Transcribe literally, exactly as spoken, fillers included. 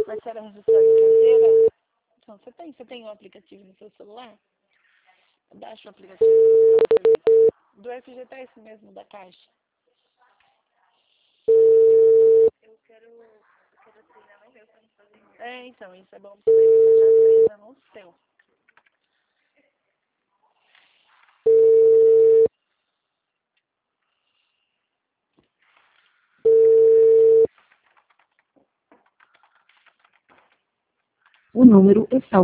parcela registrada em carteira? Então, você tem, você tem o aplicativo no seu celular? Baixa o aplicativo do F G T S mesmo, da Caixa. Eu quero, eu quero treinar no meu pra não fazer isso. É, então, isso é bom pra você já treina no seu. O número está